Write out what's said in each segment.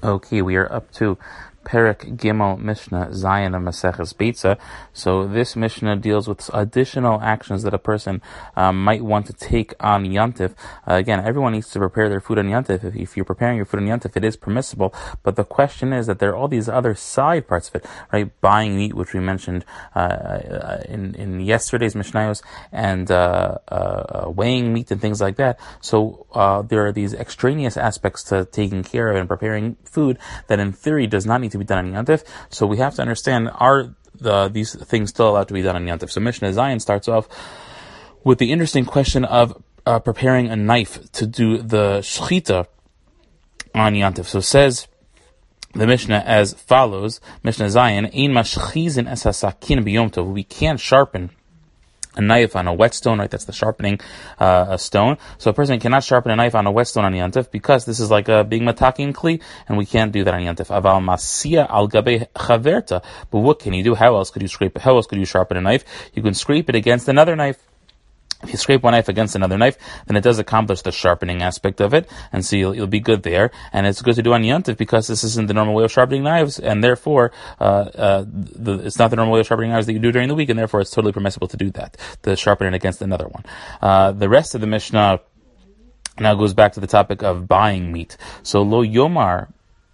Okay, we are up to Perek Gimel Mishnah Zayin of Maseches Beitza. So this Mishnah deals with additional actions that a person might want to take on Yontif. Again, everyone needs to prepare their food on Yontif. If you're preparing your food on Yontif, it is permissible. But the question is that there are all these other side parts of it, right? Buying meat, which we mentioned in yesterday's Mishnayos, and weighing meat and things like that. So there are these extraneous aspects to taking care of and preparing food that in theory does not need to be done on Yontif. So we have to understand, are these things still allowed to be done on Yontif? So Mishnah Zayin starts off with the interesting question of preparing a knife to do the shechita on Yontif. So says the Mishnah as follows, Mishnah Zayin, Ein mashchizin es hasakin b'yom tov. We can't sharpen a knife on a whetstone, right? That's the sharpening a stone. So a person cannot sharpen a knife on a whetstone on Yontif because this is like being mataking kli, and we can't do that on Yontif. Aval masia al gabe chaverta. But what can you do? How else could you scrape it? How else could you sharpen a knife? You can scrape it against another knife. If you scrape one knife against another knife, then it does accomplish the sharpening aspect of it, and so you'll be good there. And it's good to do on Yontif because this isn't the normal way of sharpening knives, and therefore it's not the normal way of sharpening knives that you do during the week, and therefore it's totally permissible to do that, to sharpen it against another one. The rest of the Mishnah now goes back to the topic of buying meat. So lo yomar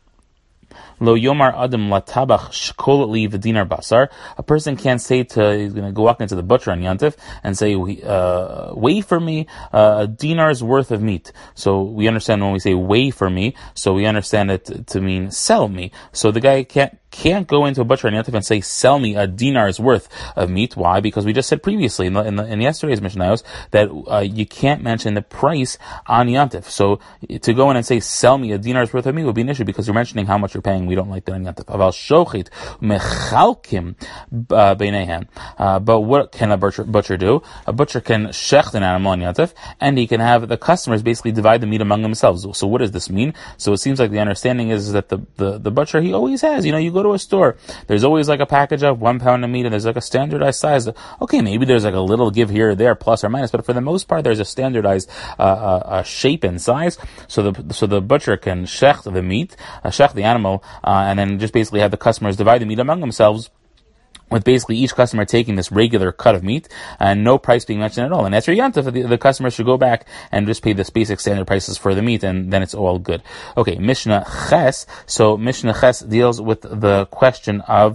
adam latabach shkol li v'dinar basar. A person can't say he's going to go walk into the butcher on Yontif and say, weigh for me a dinar's worth of meat. So we understand when we say weigh for me, so we understand it to mean sell me. So the guy can't go into a butcher on Yontif and say, sell me a dinar's worth of meat. Why? Because we just said previously in yesterday's Mishnayos that you can't mention the price on Yontif. So to go in and say, sell me a dinar's worth of meat would be an issue because you're mentioning how much you're paying. We don't like that on Yontif. Aval shochit mechalkim beinehem. But what can a butcher do? A butcher can shecht an animal on Yontif, and he can have the customers basically divide the meat among themselves. So what does this mean? So it seems like the understanding is that the butcher, he always has, you go to a store, there's always like a package of 1 pound of meat, and there's like a standardized size. Okay, maybe there's like a little give here or there, plus or minus, but for the most part, there's a standardized shape and size. So the butcher can shecht the meat, shecht the animal, and then just basically have the customers divide the meat among themselves, with basically each customer taking this regular cut of meat and no price being mentioned at all. And after Yontif, the customer should go back and just pay the basic standard prices for the meat, and then it's all good. Okay, Mishnah Ches. So Mishnah Ches deals with the question of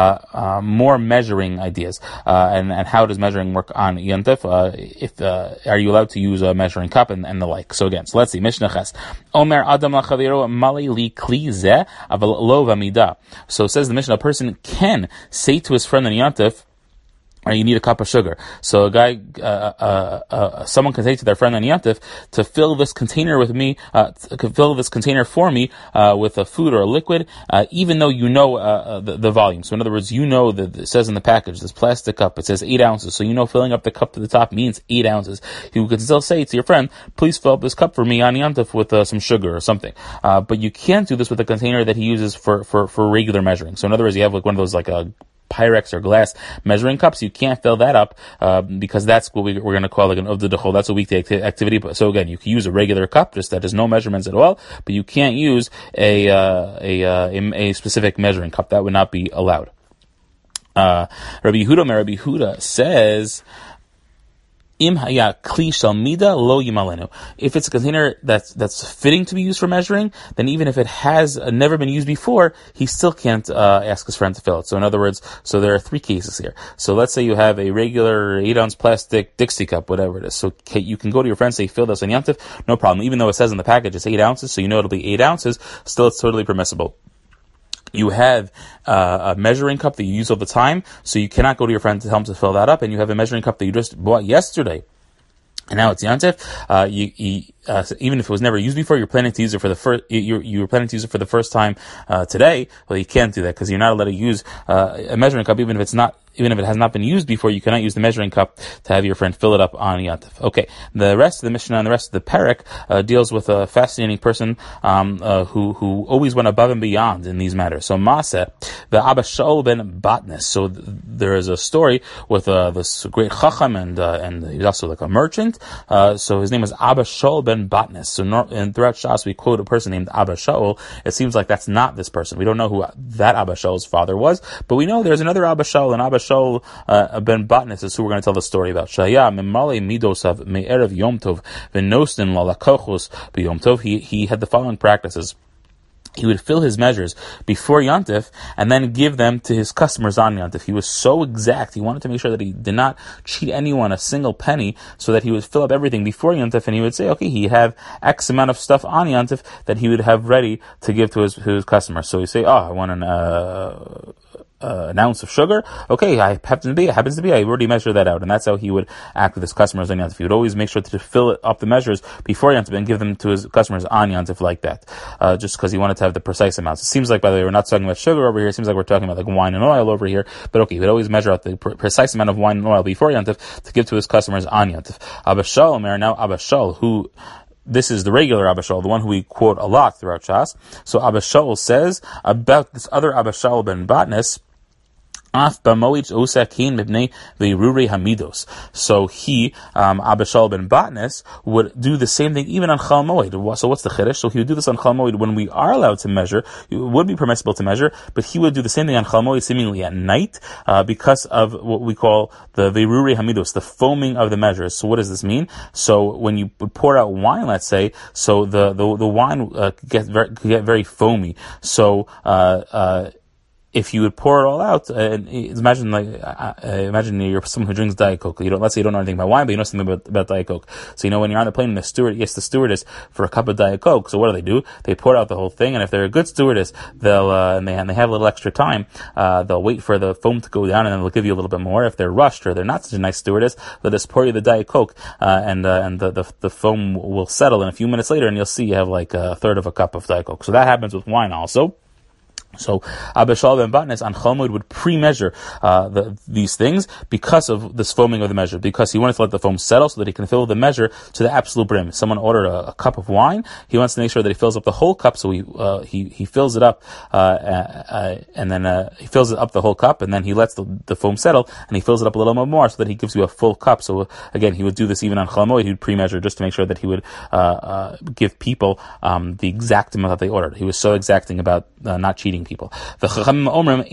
more measuring ideas, and how does measuring work on Yontif? Are you allowed to use a measuring cup and the like? So again, let's see. Mishnah Ches. Omer Adam lachaviro mali li kli zeh aval lo v'amida. So says the Mishnah, a person can say to his friend on Yontif, you need a cup of sugar. So a guy, someone can say to their friend on Yontif to fill this container with me, fill this container for me with a food or a liquid, even though you know the volume. So in other words, that it says in the package, this plastic cup, it says 8 ounces. So filling up the cup to the top means 8 ounces. You can still say to your friend, please fill up this cup for me on Yontif with some sugar or something. But you can't do this with a container that he uses for regular measuring. So in other words, you have like one of those like a Pyrex or glass measuring cups. You can't fill that up because that's what we're going to call like an uvda dechol. That's a weekday activity. So again, you can use a regular cup, just that there's no measurements at all. But you can't use a specific measuring cup. That would not be allowed. Rabbi Yehuda says, Im haya kli shel mida lo yimalenu. If it's a container that's fitting to be used for measuring, then even if it has never been used before, he still can't ask his friend to fill it. So in other words, so there are 3 cases here. So let's say you have a regular 8-ounce plastic Dixie cup, whatever it is. So you can go to your friend and say, fill this on Yontif, no problem. Even though it says in the package it's 8 ounces, so it'll be 8 ounces, still it's totally permissible. You have a measuring cup that you use all the time, so you cannot go to your friend to tell him to fill that up, and you have a measuring cup that you just bought yesterday, and now it's Yontif. Even if it was never used before, you're planning to use it for the first. You're planning to use it for the first time today. Well, you can't do that because you're not allowed to use a measuring cup, even if it has not been used before. You cannot use the measuring cup to have your friend fill it up on Yontif. Okay, the rest of the Mishnah and the rest of the Perek deals with a fascinating person who always went above and beyond in these matters. So Maaseh, the Abba Shaul ben Batnes. So there is a story with this great Chacham and he's also like a merchant. So his name is Abba Shaul ben ben Batnis. So and throughout Shas we quote a person named Abba Shaul. It seems like that's not this person. We don't know who that Abba Shaul's father was, but we know there's another Abba Shaul, and Abba Shaul ben Batnis is who we're going to tell the story about. Shaya memale midosav me'erev Yom Tov v'nosten lalakochos b'Yom Tov. He had the following practices. He would fill his measures before Yontif and then give them to his customers on Yontif. He was so exact. He wanted to make sure that he did not cheat anyone a single penny, so that he would fill up everything before Yontif, and he would say, okay, he'd have X amount of stuff on Yontif that he would have ready to give to his customers. So he'd say, I want an ounce of sugar. Okay, it happens to be. I already measured that out, and that's how he would act with his customers on Yontif. He would always make sure to fill up the measures before Yontif and give them to his customers on Yontif like that, just because he wanted to have the precise amounts. It seems like, by the way, we're not talking about sugar over here. It seems like we're talking about like wine and oil over here. But okay, he would always measure out the precise amount of wine and oil before Yontif to give to his customers on Yontif. Abba Shaul, now Abba Shaul, who this is the regular Abba Shaul, the one who we quote a lot throughout Shas. So Abba Shaul says about this other Abba Shaul ben Batnis, so he, Abba Shaul ben Batnis, would do the same thing even on Chol Moed. So what's the chiddush? So he would do this on Chol Moed when we are allowed to measure. It would be permissible to measure, but he would do the same thing on Chol Moed seemingly at night, because of what we call the Veiruri Hamidos, the foaming of the measures. So what does this mean? So when you pour out wine, let's say, so the wine could get very foamy. So if you would pour it all out, imagine you're someone who drinks Diet Coke. Let's say you don't know anything about wine, but you know something about Diet Coke. So when you're on the plane and the stewardess for a cup of Diet Coke. So what do? They pour out the whole thing, and if they're a good stewardess, they'll and they have a little extra time, they'll wait for the foam to go down, and then they'll give you a little bit more. If they're rushed or they're not such a nice stewardess, they'll just pour you the Diet Coke, and the foam will settle. And a few minutes later, and you'll see you have like a third of a cup of Diet Coke. So that happens with wine also. So Abba Shaul ben Batnis on Chol Moed would pre-measure these things because of this foaming of the measure, because he wanted to let the foam settle so that he can fill the measure to the absolute brim. If someone ordered a cup of wine, he wants to make sure that he fills up the whole cup, so he fills it up, and then he fills it up the whole cup, and then he lets the foam settle, and he fills it up a little bit more so that he gives you a full cup. So again, he would do this even on Chol Moed. He would pre-measure just to make sure that he would give people the exact amount that they ordered. He was so exacting about not cheating people. The Chachamim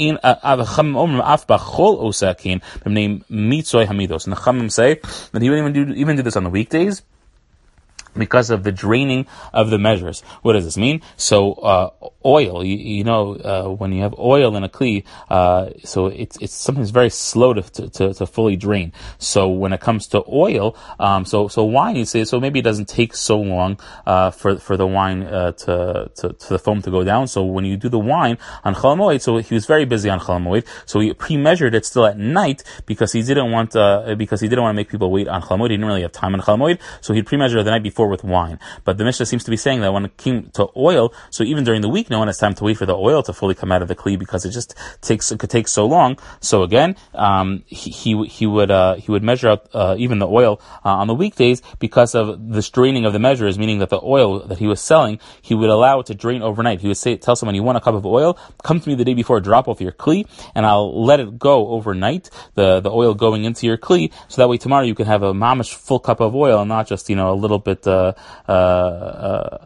say that he would even do this on the weekdays, because of the draining of the measures. What does this mean? So, oil, when you have oil in a kli, so it's something that's very slow to fully drain. So when it comes to oil, so wine, you say, so maybe it doesn't take so long, for the wine, to the foam to go down. So when you do the wine on Chol Moed, so he was very busy on Chol Moed, so he pre-measured it still at night, because he didn't want to make people wait on Chol Moed. He didn't really have time on Chol Moed, so he'd pre-measure the night before with wine. But the Mishnah seems to be saying that when it came to oil, so even during the week, no one has time to wait for the oil to fully come out of the kli, because it could take so long. So again, he would measure out even the oil on the weekdays, because of the straining of the measures, meaning that the oil that he was selling, he would allow it to drain overnight. He would tell someone, you want a cup of oil? Come to me the day before, drop off your kli, and I'll let it go overnight, the oil going into your kli, so that way tomorrow you can have a mamish full cup of oil, and not just a little bit not I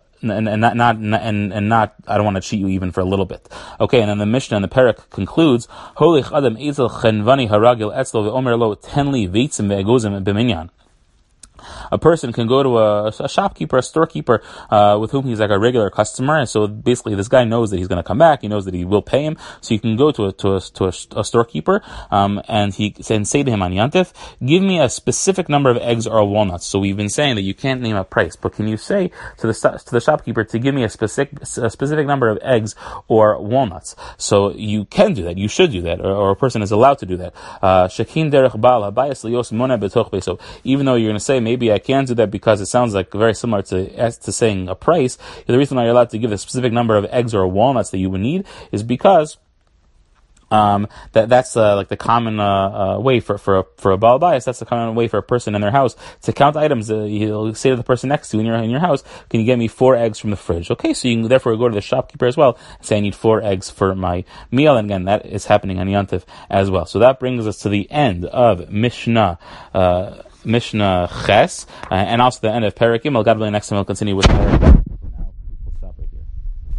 don't want to cheat you even for a little bit. Okay, and then the Mishnah and the Perek concludes, Holich Adam Ezel Chenvani Haragil Etzlo Ve'omer Lo Tenli Veitzim Ve'egozim B'minyan. A person can go to a shopkeeper, a storekeeper, with whom he's like a regular customer, and so basically this guy knows that he's going to come back. He knows that he will pay him, so you can go to a storekeeper, and say to him on Yantif, give me a specific number of eggs or walnuts. So we've been saying that you can't name a price, but can you say to the shopkeeper to give me a specific number of eggs or walnuts? So you can do that. You should do that, or a person is allowed to do that. Shekin derech baal habayis liyos mona betoch beso. Even though you're going to say, maybe I can do that because it sounds like very similar to saying a price. The reason why you're allowed to give the specific number of eggs or walnuts that you would need is because that's like the common way for a Baal Bayis. That's the common way for a person in their house to count items. You'll say to the person next to you in your house, can you get me 4 eggs from the fridge? Okay, so you can therefore go to the shopkeeper as well and say, I need 4 eggs for my meal. And again, that is happening on Yantif as well. So that brings us to the end of Mishnah Mishnah Ches, and also the end of Perek Gimel. God willing, next time we'll continue with more.